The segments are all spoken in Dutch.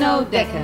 Arno Dekker.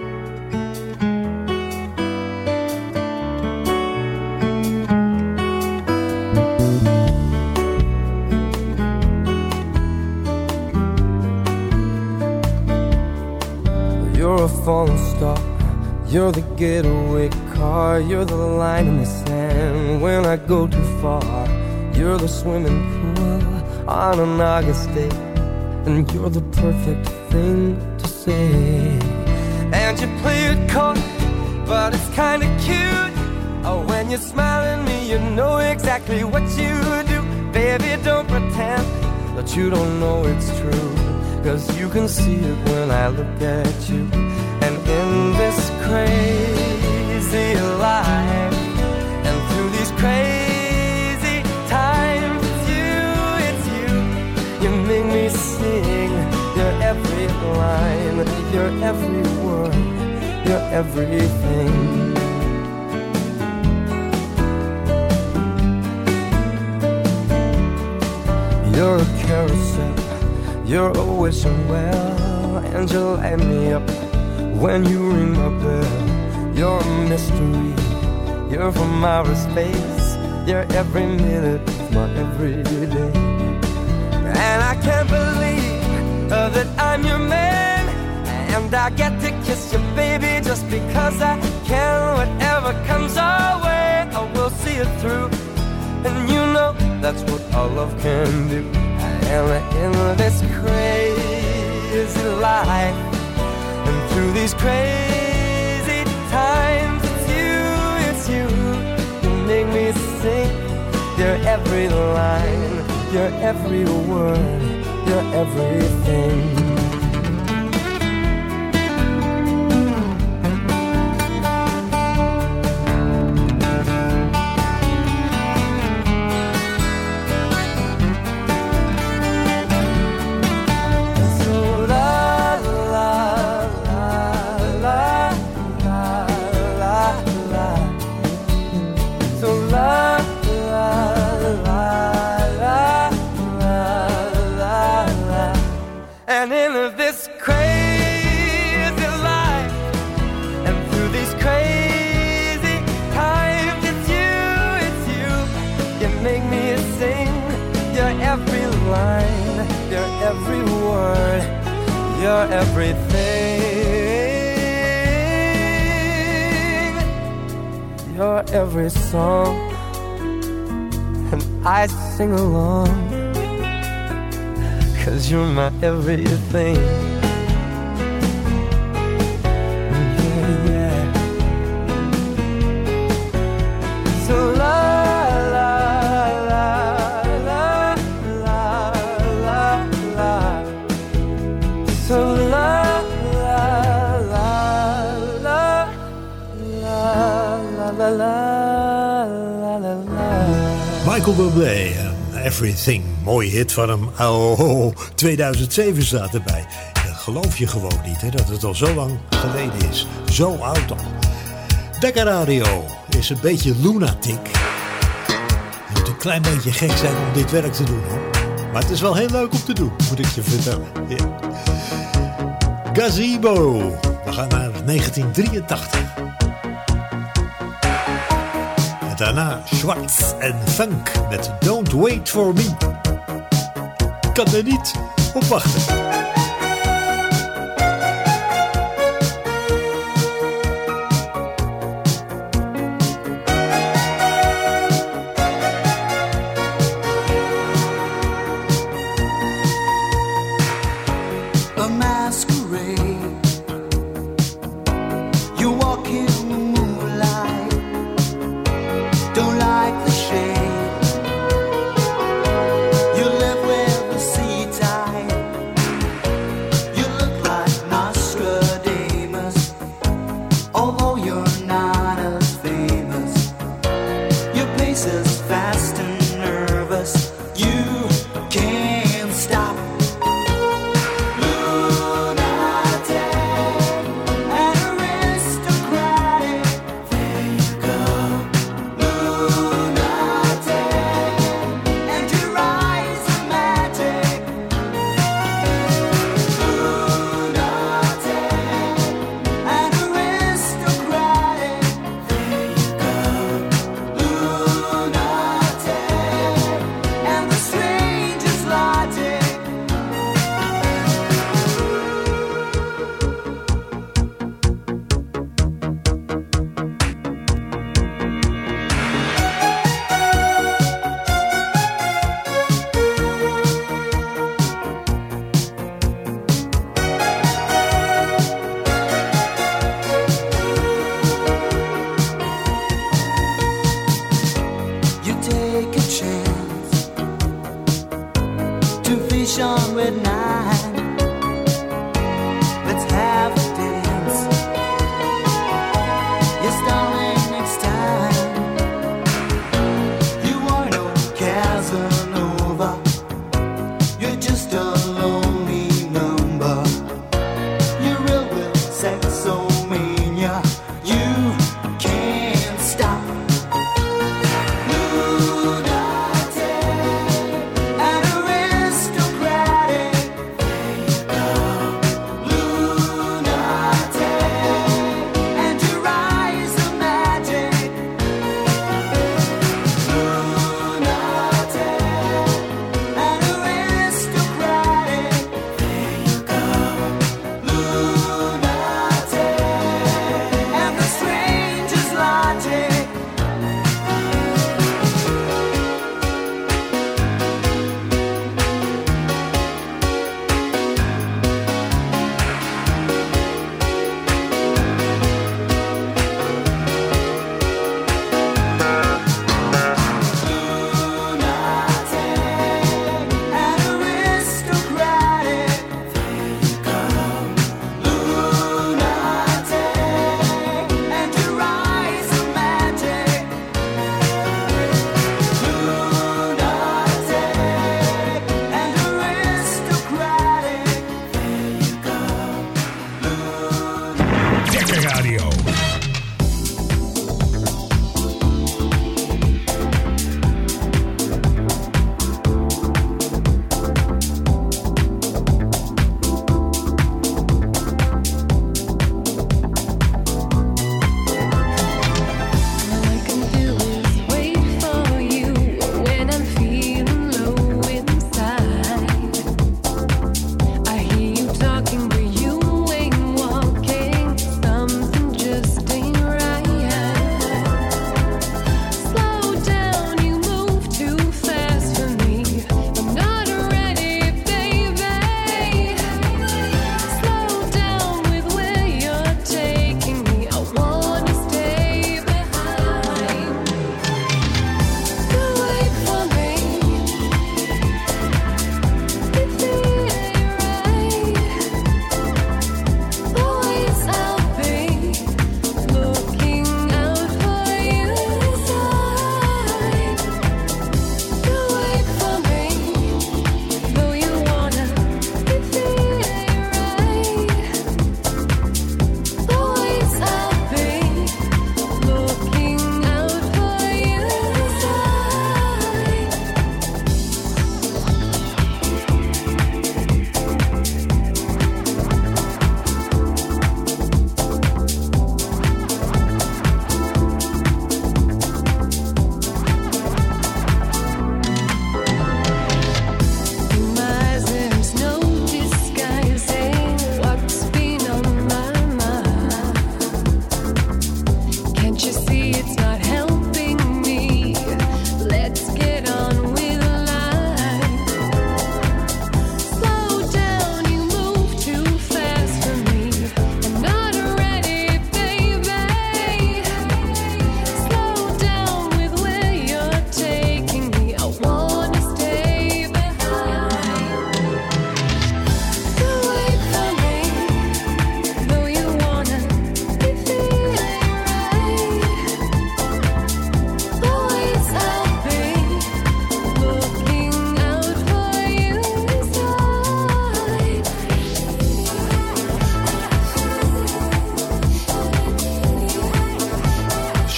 You're a falling star, you're the getaway car, you're the line in the sand when I go too far. You're the swimming pool on an August day, and you're the perfect thing to say. And you play it coy, but it's kinda cute. Oh, when you smile at me, you know exactly what you do. Baby, don't pretend that you don't know it's true, 'cause you can see it when I look at you. And in this crazy life, and through these crazy times, it's you, you make me sing your every line, your every word, your everything. You're a carousel, you're always well, and you light me up when you ring my bell. You're a mystery, you're from outer space, you're every minute of my everyday. And I can't believe that I'm your man, and I get to kiss you, baby, just because I can. Whatever comes our way, I will see it through, and you know that's what all love can do. And in this crazy life, and through these crazy times, it's you, you make me sing your every line, your every word, your everything. And in this crazy life, and through these crazy times, it's you, you make me sing your every line, your every word, your everything, your every song, and I sing along, 'cause you're my everything. Yeah, yeah. So la la la la la la la. So la la la la la la la la la. Michael Bublé. Everything, mooie hit van hem. Oh, 2007 staat erbij. Dat geloof je gewoon niet, hè, dat het al zo lang geleden is. Zo oud al. Dekker Radio is een beetje lunatic. Je moet een klein beetje gek zijn om dit werk te doen, hoor. Maar het is wel heel leuk om te doen, moet ik je vertellen. Ja. Gazebo. We gaan naar 1983. Daarna Schwartz en Funk met Don't Wait For Me. Ik kan er niet op wachten. A masquerade. You walk in the moonlight. Don't like the shade. You live with the sea tide.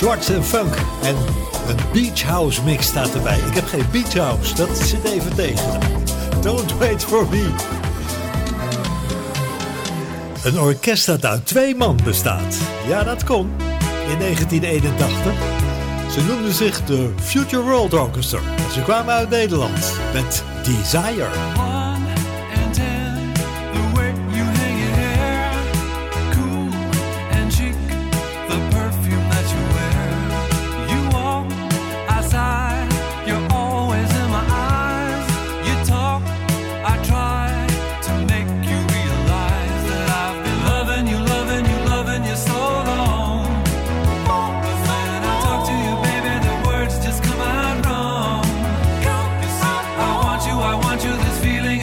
Schwartz en Funk. En een Beach House mix staat erbij. Ik heb geen Beach House, dat zit even tegen. Don't wait for me. Een orkest dat uit 2 man bestaat. Ja, dat kon. In 1981. Ze noemden zich de Future World Orchestra. Ze kwamen uit Nederland met Desire. I want you, this feeling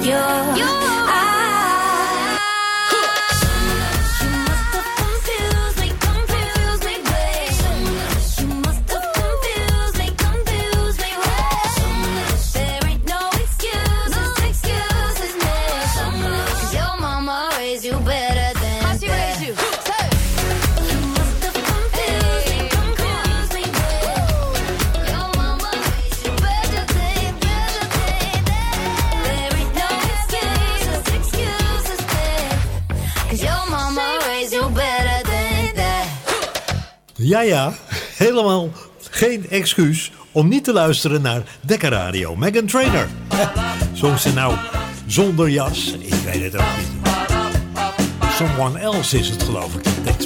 Ja, helemaal geen excuus om niet te luisteren naar Dekka Radio. Meghan Trainor. Zong ze nou zonder jas? Ik weet het ook niet. Someone Else is het, geloof ik, de tekst.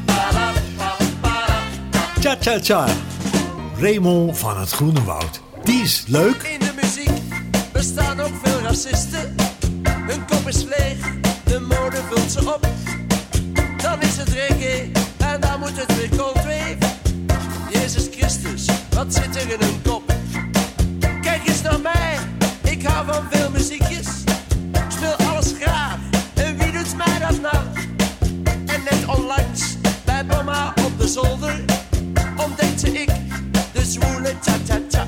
Tja, tja, tja. Raymond van het Groenewoud. Die is leuk. In de muziek bestaan ook veel racisten. Hun kop is leeg, de mode vult ze op. Dan is het reggae en dan moet het weer coldwave. Jezus Christus, wat zit er in hun kop? Kijk eens naar mij, ik hou van veel muziekjes. Speel alles graag, en wie doet mij dat nou? En net onlangs, bij mama op de zolder, ontdekte ik de zwoele cha-cha-cha.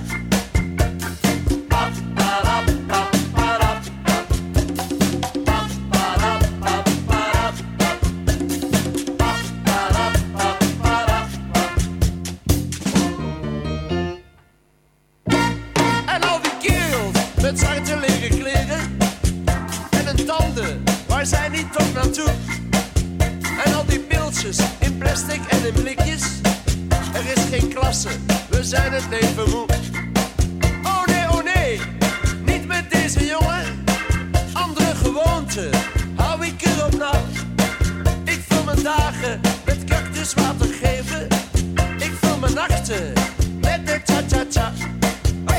Met zwarte leren kleren en een tanden, waar zijn die toch naartoe? En al die pilsjes in plastic en in blikjes. Er is geen klasse, we zijn het leven moe. Oh nee, niet met deze jongen. Andere gewoonten, hou ik erop nou. Ik vul mijn dagen met cactuswater geven. Ik vul mijn nachten met de cha-cha-cha. Hey.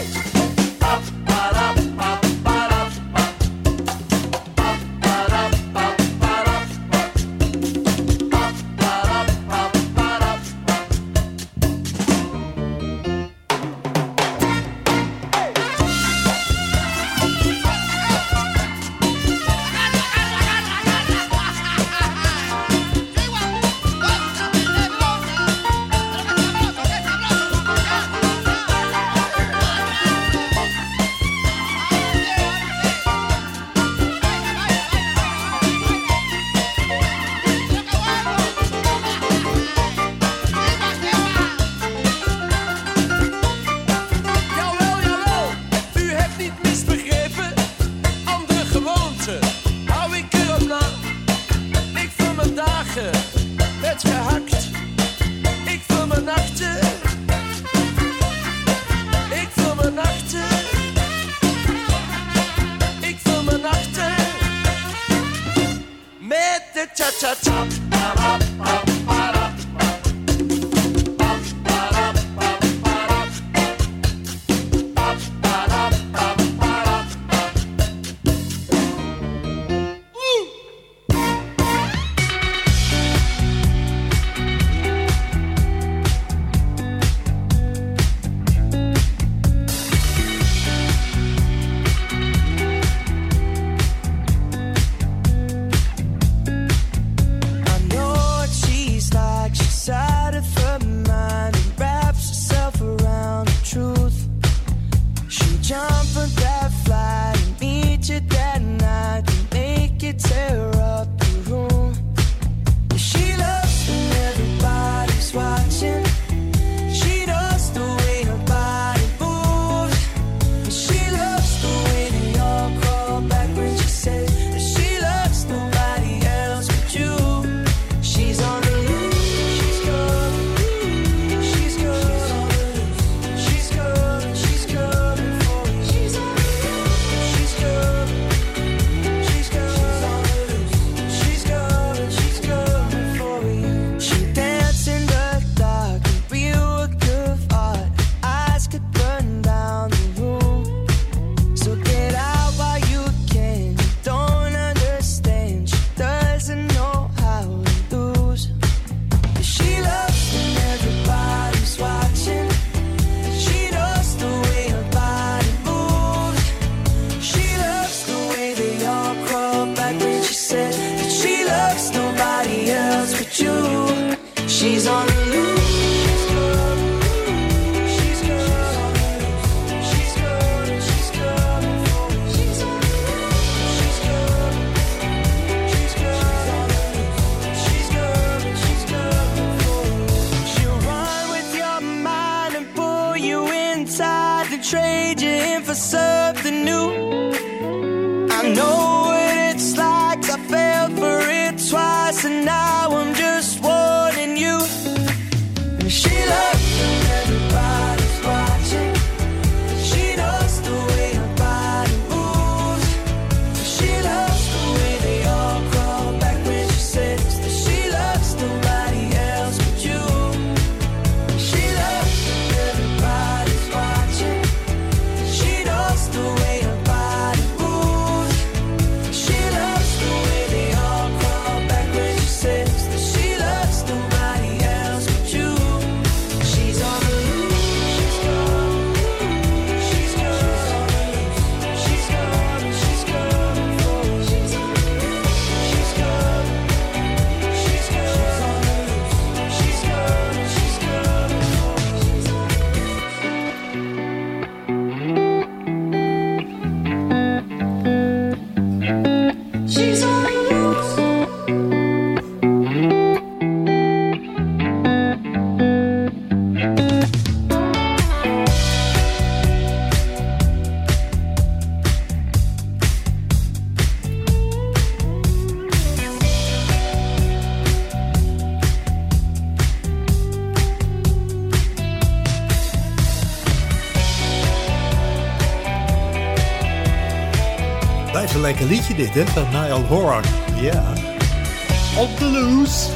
Blijft een lekker liedje dit, hè? Van Niall Horan. Ja. Op de loose.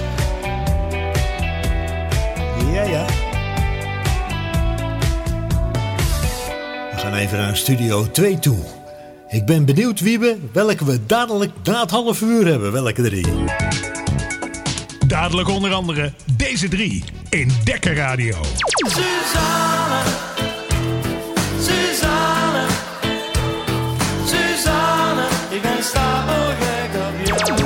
Ja. We gaan even naar Studio 2 toe. Ik ben benieuwd, Wiebe, welke we dadelijk na het half uur hebben. Welke 3? Dadelijk onder andere deze 3 in Dekker Radio. Suzanne, Suzanne, Suzanne, ik ben stapelgek op jou.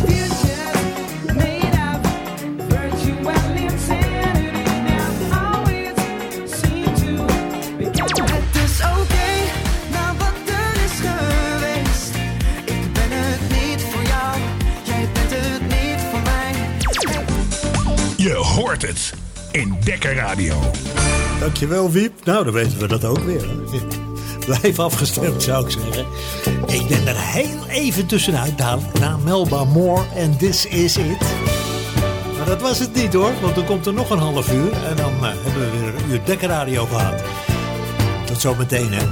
Je hoort het in Dekker Radio. Dankjewel, Wiep. Nou, dan weten we dat ook weer. Blijf afgestemd, zou ik zeggen. Ik ben er heel even tussenuit dadelijk na Melba Moore en This Is It. Maar dat was het niet, hoor. Want dan komt er nog een half uur. En dan hebben we weer een uur Dekker Radio gehad. Tot zometeen, hè.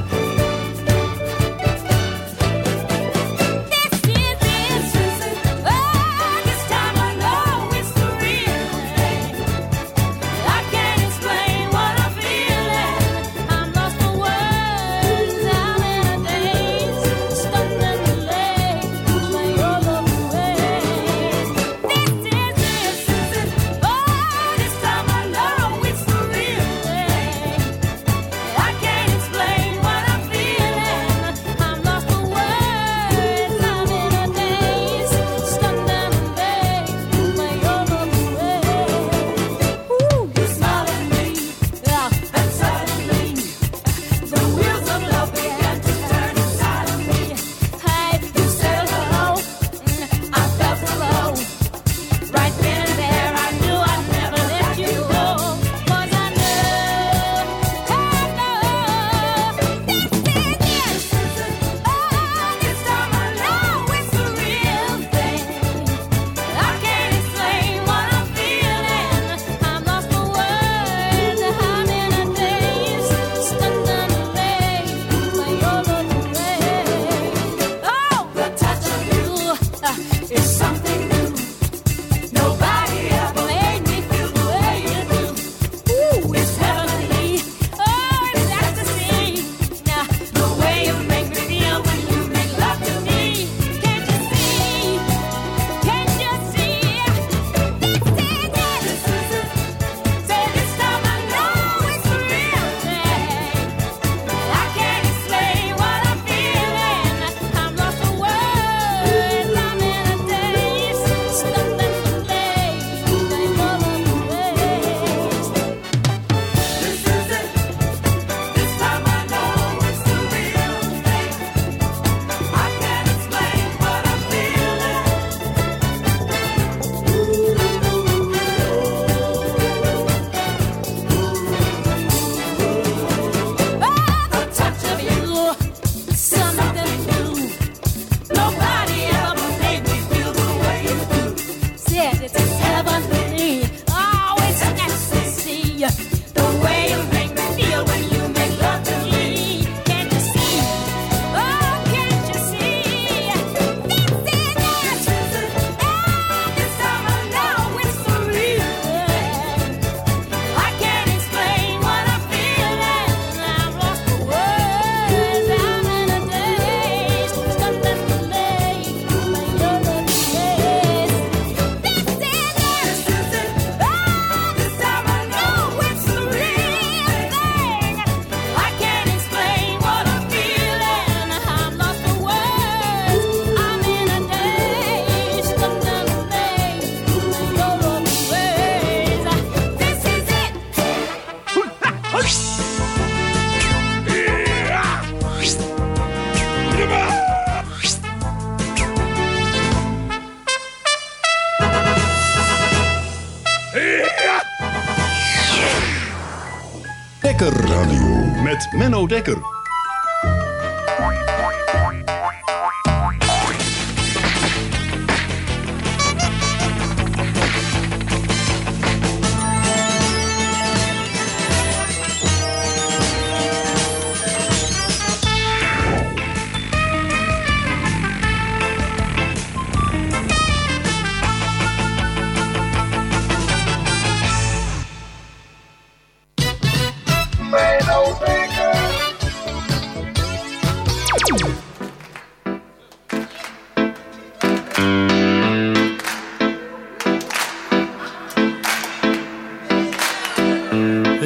Dekker Radio met Menno Dekker.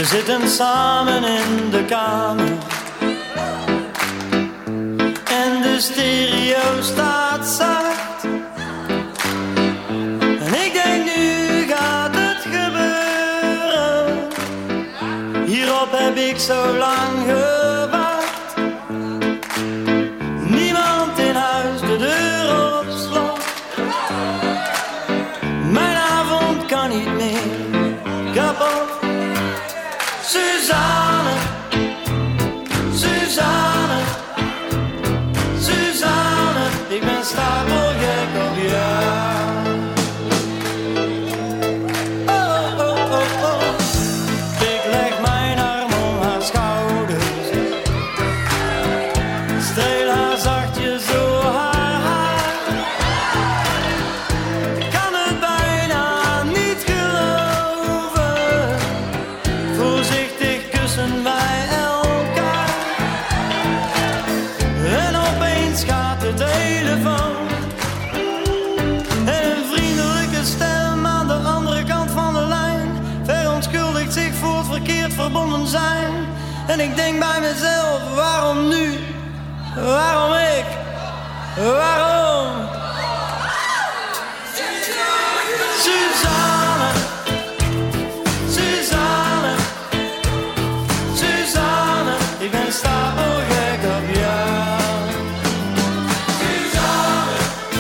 zitten samen in de kamer en de stereo staat zacht. En ik denk nu gaat het gebeuren, hierop heb ik zo lang gewacht. Niemand in huis, de deur op slot. Mijn avond kan niet meer kapot. Suzanne, Suzanne, Suzanne, ik ben stapelgek op jou. Oh, oh, oh, oh. Ik leg mijn arm om haar schouders, streel haar zachtjes door haar haar. Ik kan het bijna niet geloven, voorzichtig kussen wij elkaar. En opeens gaat de telefoon en een vriendelijke stem aan de andere kant van de lijn verontschuldigt zich voor het verkeerd verbonden zijn. En ik denk bij mezelf, waarom nu? Waarom ik? Waarom? Suzanne, Suzanne, Suzanne, ik ben stapelgek op jou. Suzanne,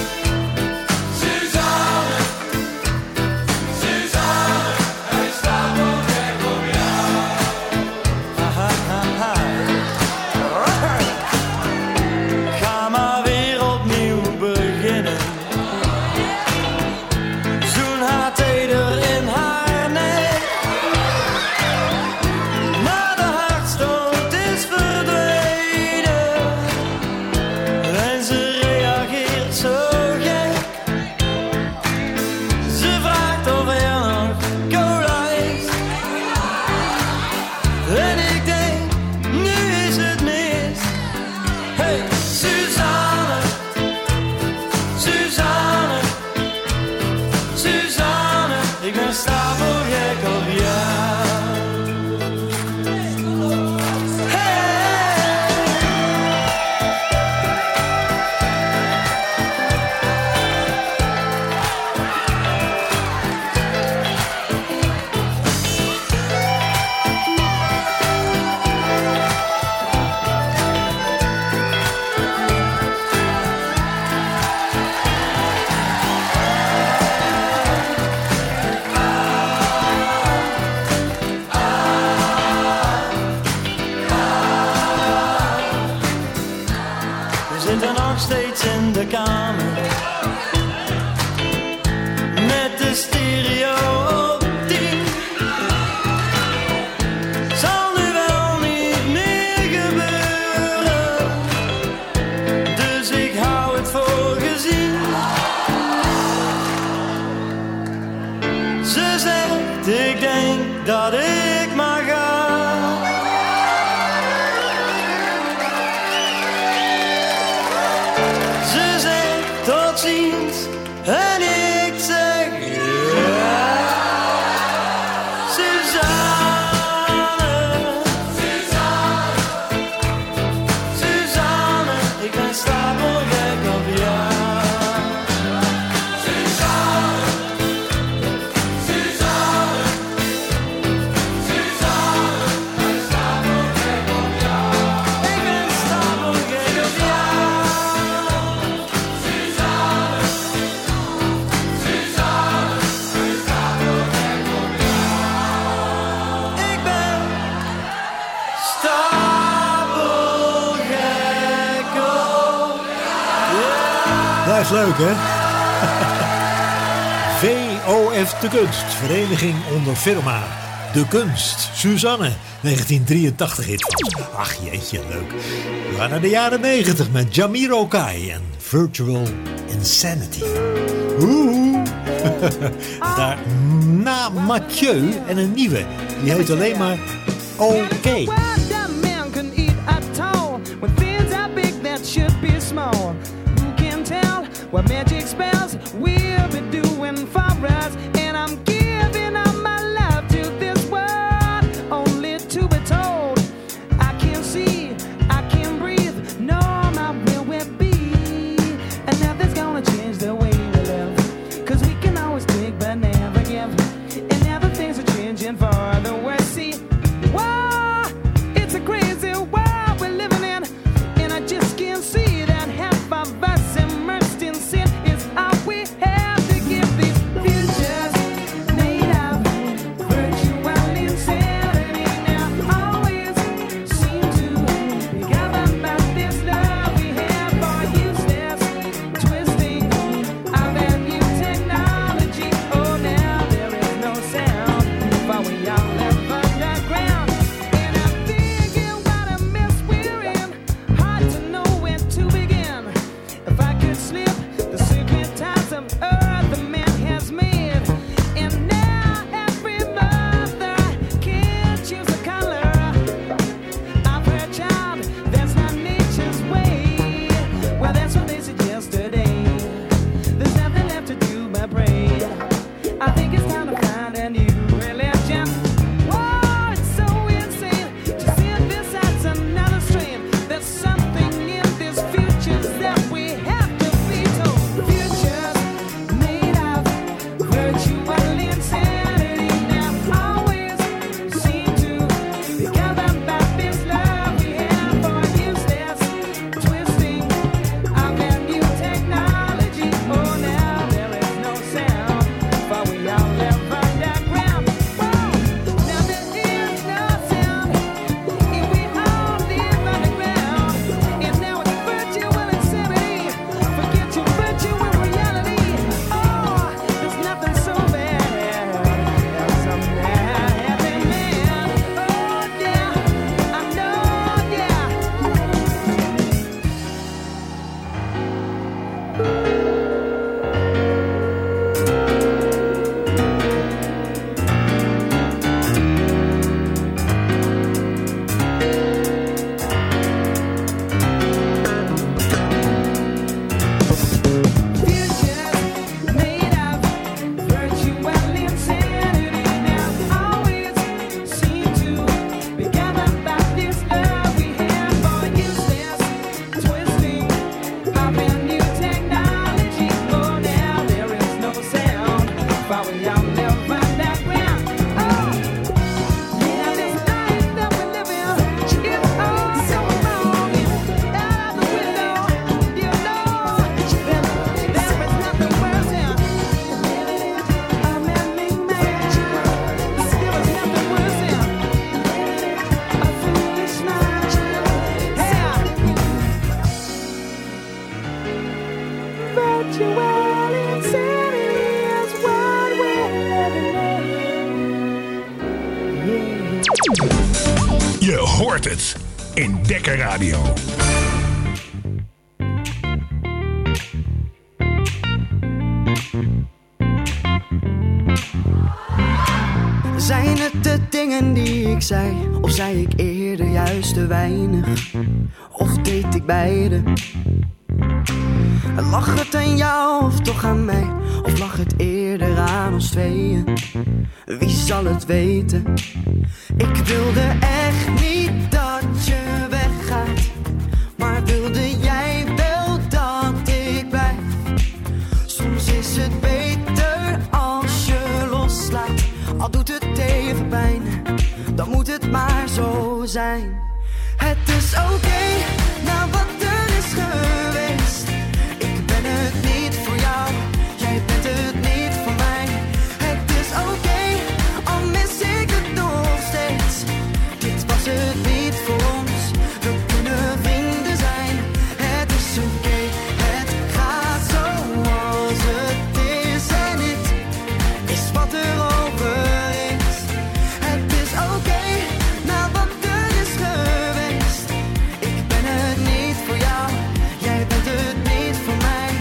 Suzanne, Suzanne, ik ben stapelgek op jou. Ha, ha, ha, ha. Ga maar weer opnieuw beginnen. Zoen haar teder in haar nek. Maar de hartstocht is verdwenen en ze reageert zo gek. Ze vraagt of er nog cola is. En ik denk, nu is het mis. Hey, Suzanne, Suzanne, Suzanne, ik ben stapelgek op jou. We zitten nog steeds in de kamer met de stereo op 10. Zal nu wel niet meer gebeuren, dus ik hou het voor gezien. Ze zegt, ik denk dat ik maar ga. Ze zegt tot ziens en ik zeg ja. Suzanne, Suzanne, Suzanne, ik ben stapelgek op jou. Suzanne, Suzanne, Suzanne, ik ben stapelgek op jou. Ik ben stapelgek op jou. Dat is leuk, hè? VOF De Kunst, vereniging onder firma De Kunst. Suzanne, 1983 hit. Ach jeetje, leuk. We gaan naar de jaren 90 met Jamiro Kai en Virtual Insanity. Oeh. Daar na Mathieu en een nieuwe. Die heet alleen maar OK. What magic spells will be doing for us. And I'm giving up my love to this world. Only Je hoort het in Dekker Radio. Zijn het de dingen die ik zei? Of zei ik eerder juist te weinig? Of deed ik beide? Lag het aan jou of toch aan mij? Of lag het eerder aan ons tweeën? Wie zal het weten? Ik wilde echt niet dat je weggaat, maar wilde jij wel dat ik blijf? Soms is het beter als je loslaat, al doet het even pijn, dan moet het maar zo zijn. Het is oké, na wat er is geweest. Ik ben het niet voor jou, jij bent het niet voor mij. Het is oké, al mis ik het nog steeds. Dit was het niet voor ons, we kunnen vrienden zijn. Het is oké, het gaat zoals het is. En dit is wat er over is. Het is oké, na wat er is geweest. Ik ben het niet voor jou, jij bent het niet voor mij.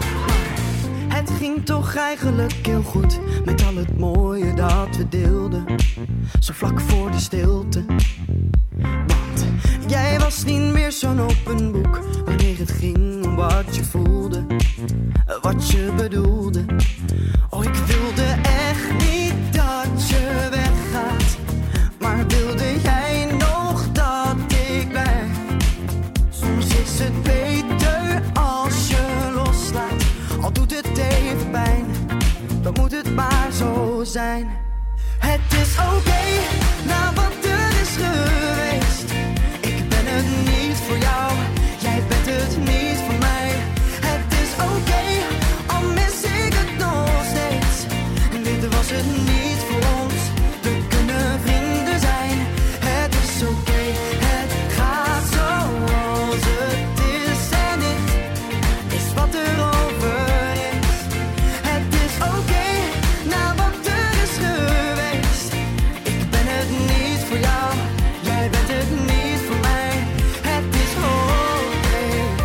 Het ging toch eigenlijk heel goed, met al het mooie dat we deelden. Zo vlak voor de stilte. Want jij was niet meer zo'n open boek, wanneer het ging om wat je voelde, wat je bedoelde. Oh, ik wilde echt niet dat je weggaat, maar wilde jij nog dat ik blijf? Soms is het beter als je loslaat, al doet het even pijn, dan moet het maar zo zijn. Het is oké, na wat er is geweest. Ik ben het niet voor jou, jij bent het niet voor mij. Het is oké, al mis ik het nog steeds. Dit was het niet voor ons, we kunnen vrienden zijn. Het is oké, het gaat zoals het is. En dit is wat er over is. Het is oké, na wat er is geweest. Ik ben het niet voor jou, jij bent het niet voor mij. Het is oké.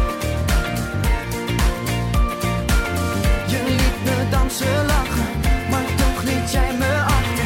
Je liet me dansen, lachen, maar toch liet jij me achter.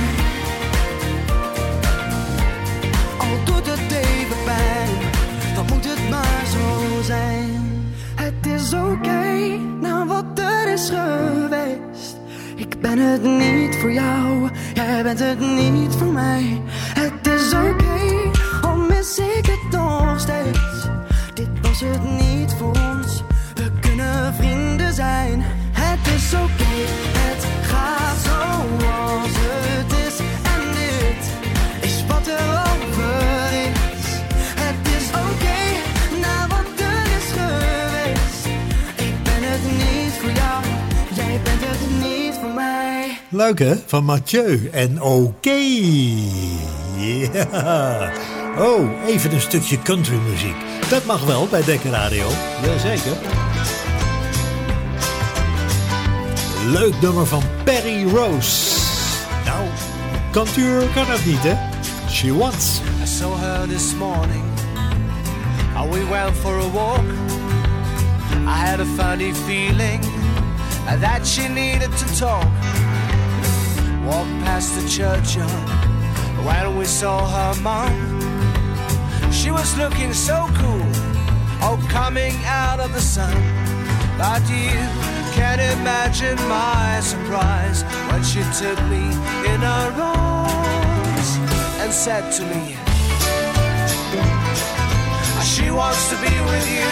Al doet het even pijn, dan moet het maar zo zijn. Het is oké, na wat er is geweest. Ik ben het niet voor jou, jij bent het niet voor mij. Het is oké, al mis ik het nog steeds. Dit was het niet voor ons, we kunnen vrienden zijn. Het is oké, het gaat zoals het is. En dit is wat er over is. Het is oké, na wat er is geweest. Ik ben het niet voor jou, jij bent het niet voor mij. Leuk hè, van Mathieu en Oké. Ja. Oh, even een stukje countrymuziek. Dat mag wel bij Dekker Radio. Jazeker. Leuk nummer van Perry Rose. Nou, kantuur kan het niet hè. She wants. I saw her this morning. We went for a walk. I had a funny feeling that she needed to talk. Walked past the churchyard when we saw her mom. She was looking so cool, oh, coming out of the sun. But you can't imagine my surprise when she took me in her arms and said to me, she wants to be with you.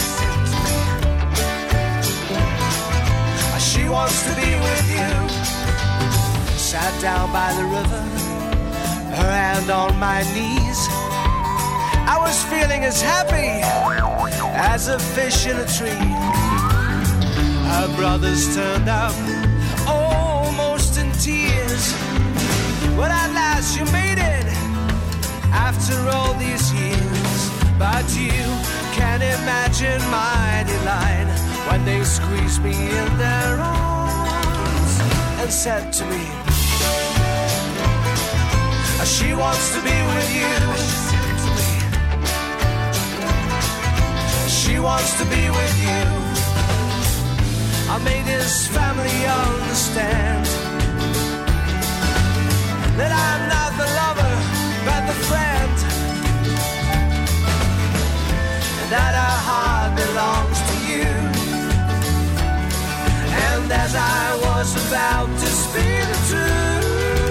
She wants to be with you. Sat down by the river, her hand on my knees. I was feeling as happy as a fish in a tree. Her brothers turned up, almost in tears. But at last you made it, after all these years. But you can't imagine my delight when they squeezed me in their arms and said to me, she wants to be with you. She wants to be with you. I made this family understand that I'm not the lover, but the friend, and that our heart belongs to you. And as I was about to speak the truth,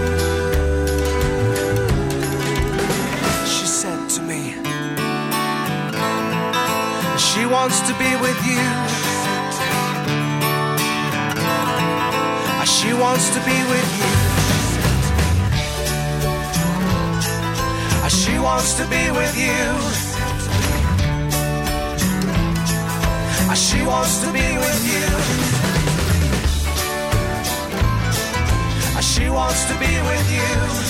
she said to me, she wants to be with you. She wants to be with you. She wants to be with you. She wants to be with you. She wants to be with you.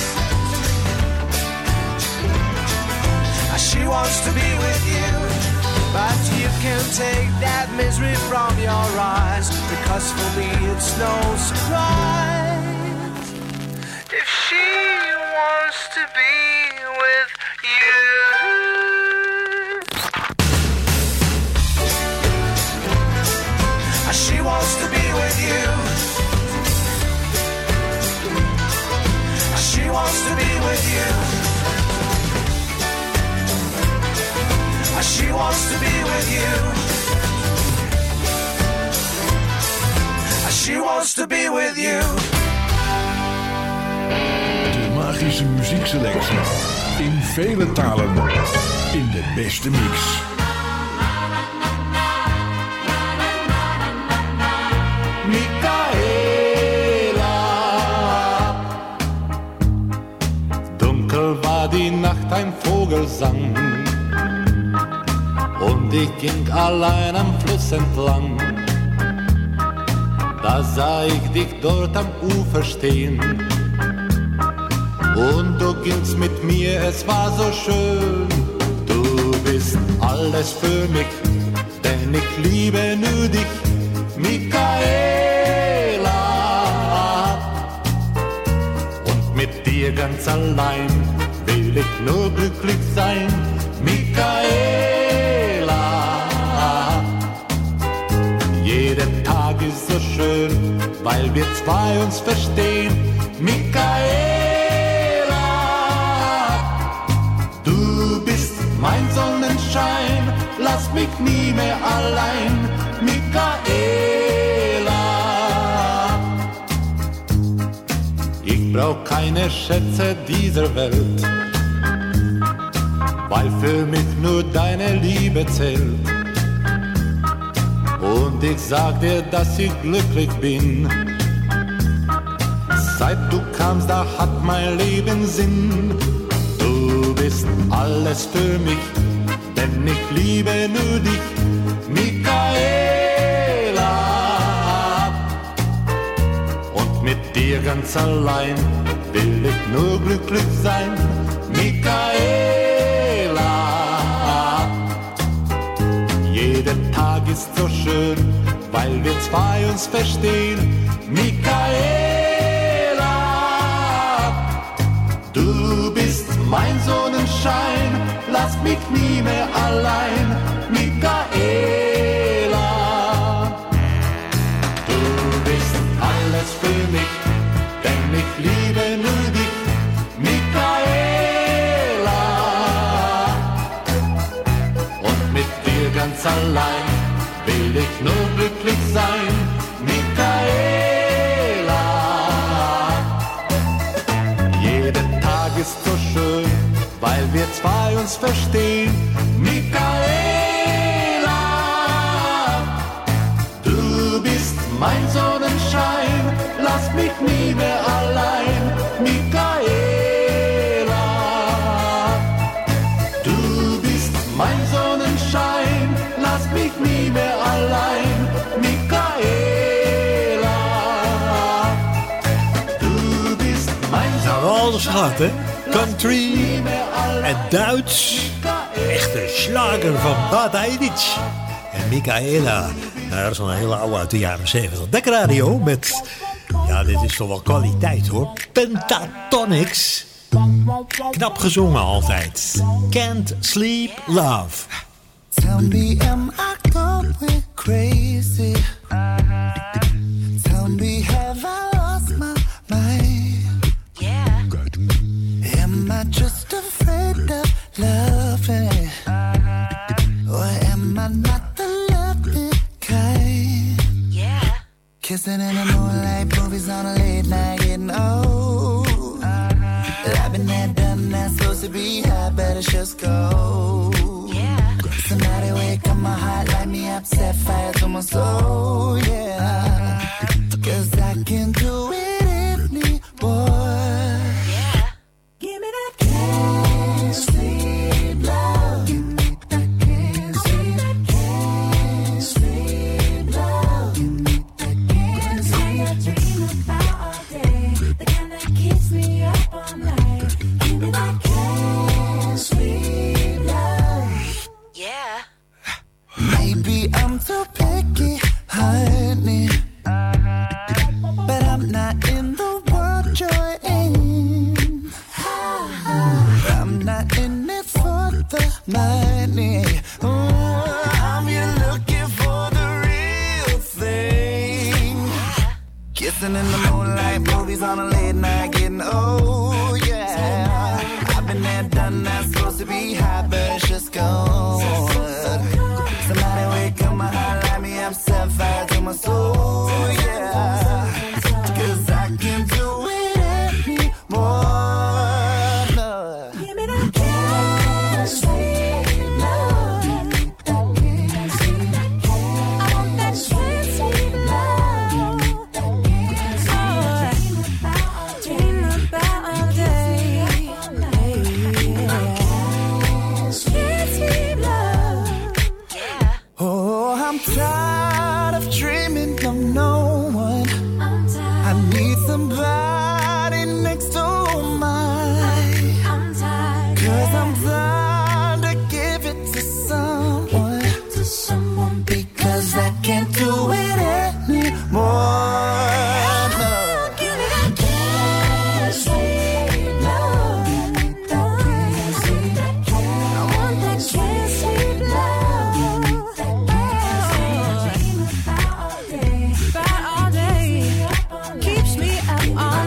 She wants to be with you. But you can take that misery from your eyes, because for me it's no surprise if she wants to be with you. She wants to be with you. She wants to be with you. She wants to be with you. She wants to be with you. De magische muziekselectie. In vele talen. In de beste mix. Michaela. Dunkel war die Nacht, ein Vogel sang. Und ich ging allein am Fluss entlang. Da sah ich dich dort am Ufer stehen. Und du gingst mit mir, es war so schön. Du bist alles für mich, denn ich liebe nur dich, Michaela. Und mit dir ganz allein will ich nur glücklich sein, Michaela. Jeder Tag ist so schön, weil wir zwei uns verstehen, Michaela. Du bist mein Sonnenschein, lass mich nie mehr allein, Michaela. Ich brauch keine Schätze dieser Welt, weil für mich nur deine Liebe zählt. Und ich sag dir, dass ich glücklich bin. Seit du kamst, da hat mein Leben Sinn. Du bist alles für mich, denn ich liebe nur dich, Michaela. Und mit dir ganz allein will ich nur glücklich sein, Michaela. Jeder Tag ist so schön, weil wir zwei uns verstehen, Michaela. Du bist mein Sonnenschein, lass mich nie mehr allein, Michaela. uns verstehen. Michaela, du bist mein Sonnenschein, lass mich nie mehr allein. Michaela, du bist mein Sonnenschein, lass mich nie mehr allein. Michaela, du bist mein Sonnenschein. Nou, alles gaat, hè? Country en Duits. Echte slager van Bad Aiditsch. En Michaela. Nou, dat is al een hele oude uit de jaren 70. Dekkradio met... Ja, dit is toch wel kwaliteit, hoor. Pentatonix. Knap gezongen altijd. Can't Sleep Love. Tell me, am I going crazy? Tell me, have I lost my mind? Yeah. Am I just afraid of loving? Or am I not the loving kind? Yeah. Kissing in the moonlight, movies on a late night, getting old. I've been there, done that, supposed to be high, better just go. Somebody wake up my heart, light me up, set fire to my soul, yeah. 'Cause I can't do it anymore. Give me that can't sleep love. Give me that can't sleep, can't sleep love. Give me that can't sleep. Dream about all day, the kind that keeps me up all night. Give me that can't sleep love. Yeah. Maybe I'm too picky, honey, but I'm not in the world you're in. I'm not in it for the money. I'm here looking for the real thing. Kissing in the moonlight, movies on a late night, getting old, yeah. I've been there, done that, supposed to be high, but it's just gone. Somebody wake up my heart, light me up, set fire to my soul, yeah. 'Cause I can't do it anymore, no. Give me that can't sleep love. That can't sleep, I want that can't sleep love. That can't sleep, dream about all day. Can't sleep love. Oh, I'm tired of dreaming of no one. I need somebody next to mine. 'Cause I'm tired to give it to someone. Because I can't do it anymore. Give me that can't sleep love. That can't sleep, I want that can't sleep love. About all day, keeps me up all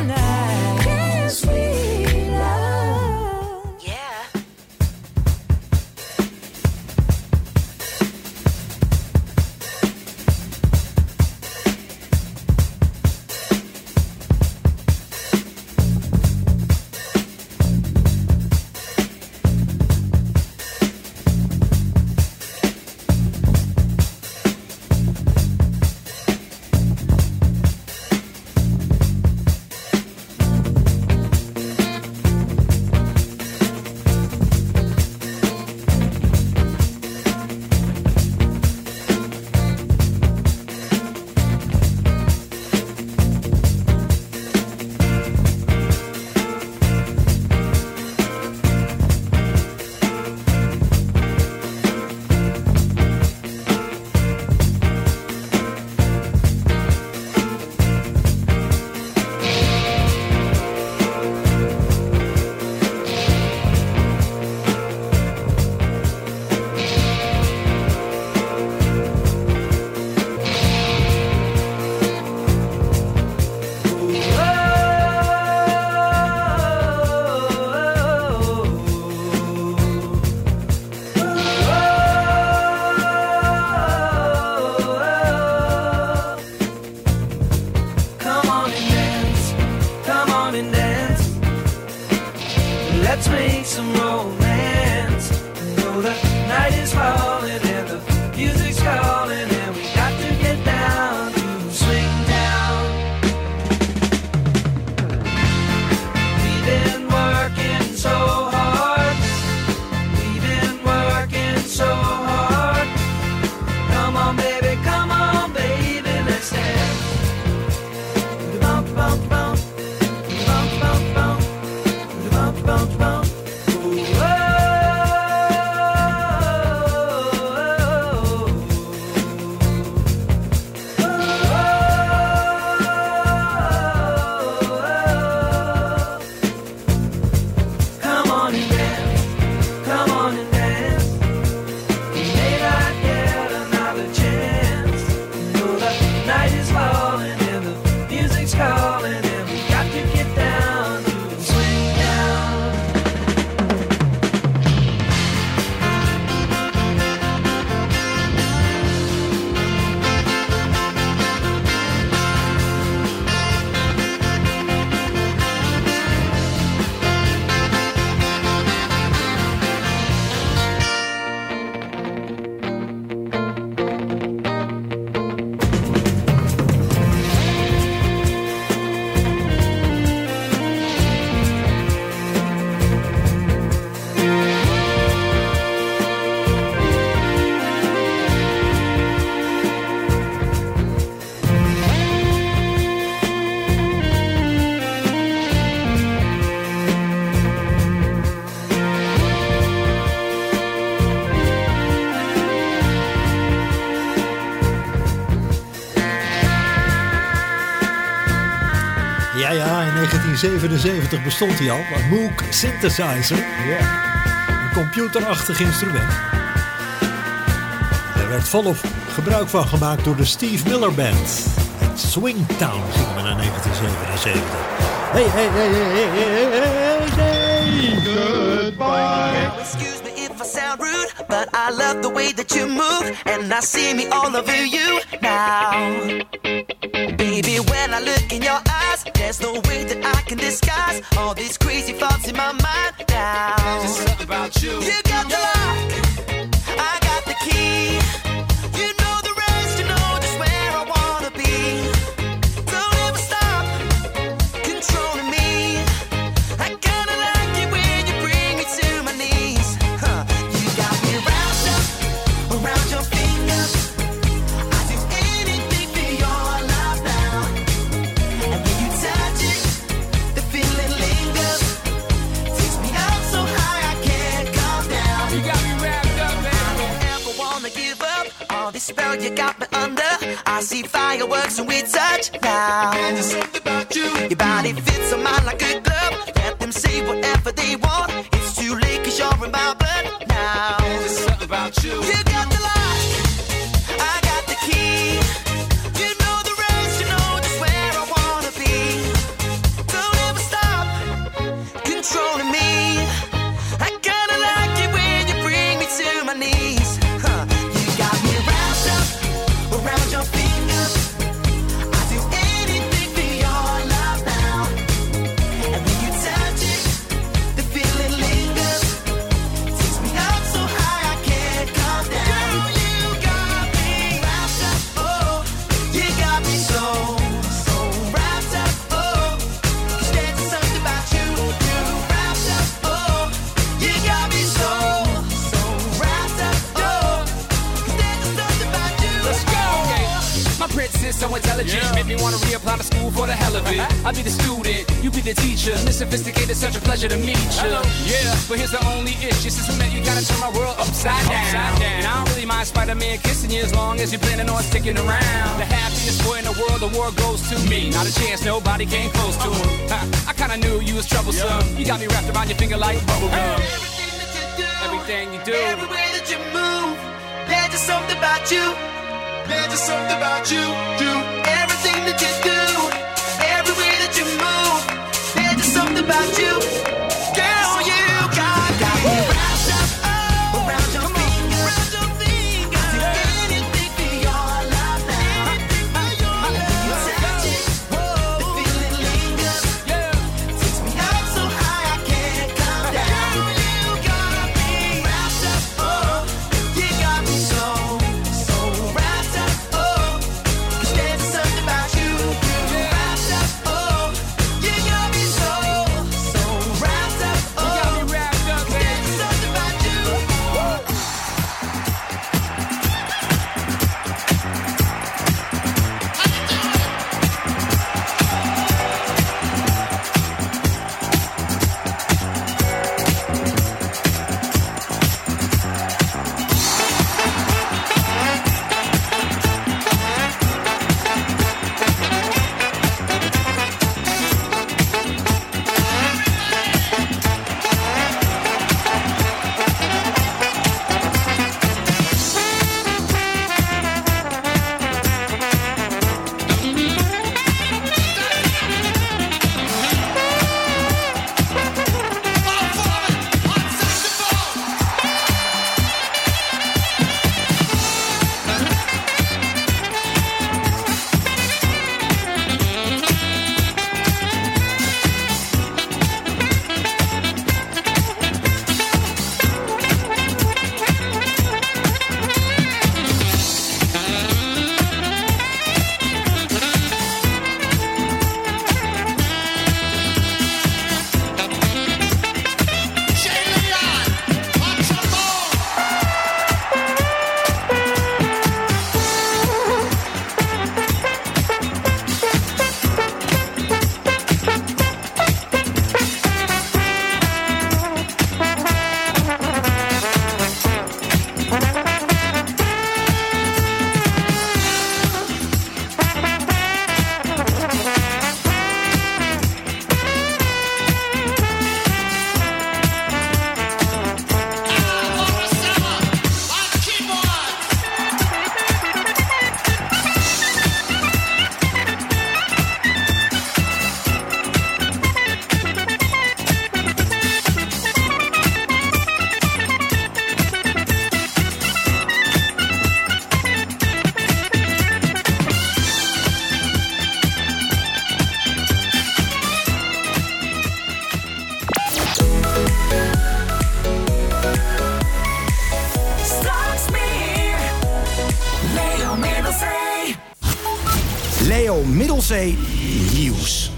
Ja, in 1977 bestond hij al. Een Moog Synthesizer. Een computerachtig instrument. Er werd volop gebruik van gemaakt door de Steve Miller Band. Het Swingtown gingen we naar 1977. Hey. Goodbye. Excuse me if I sound rude, but I love the way that you move, and I see me all over you now. Baby, when I look in your eyes, there's no way that I can disguise all these crazy thoughts in my mind now. There's something about you. You got the lock, I got the key. You know the rest, you know just where I wanna be. Don't ever stop controlling me. I kinda like it when you bring me to my knees. You got me wrapped up around your finger. I do anything for your love now. And when you touch it, the feeling lingers. Takes me up so high I can't calm down. You got me wrapped up, man. I don't ever wanna give up. All this spell you got me under. I see fireworks when we touch now. There's something about you. Your body fits on mine like a glove. Let them say whatever they want. It's too late 'cause you're in my blood now. There's something about you. You got the lock, I got the key. You know the rest, you know just where I wanna be. Don't ever stop controlling me. I kinda like it when you bring me to my knees. You got me wrapped up around your finger. I do anything for your love now. And when you touch it, the feeling lingers. Takes me up so high I can't calm down. You got me wrapped up, oh. You got me so wrapped up, oh. 'Cause there's something about you. You wrapped up, oh. You got me so wrapped up, oh. 'Cause there's something about you. Let's go. My princess so intelligent, make me want to reapply to school for the hell of it. I'll be the student, you be the teacher. Miss Sophisticated, such a pleasure to meet you. Yeah, but here's the only issue. Since we met, you gotta turn my world upside down. And I don't really mind Spider-Man kissing you as long as you're planning on sticking around. The happiest boy in the world, the world goes to me. Not a chance, nobody came close to him. I kinda knew you was troublesome. You got me wrapped around your finger like bubblegum. Everything you do, every way that you move, there's just something about you. There's just something about you. Do everything that you do, every way that you move, there's just something about you. Girl, you got me wrapped up around your finger. I do anything for your love now. And when you touch it, the feeling lingers. Takes me up so high I can't calm down. You got me wrapped up, oh. You got me so wrapped up, oh. Leo Middelzee Nieuws.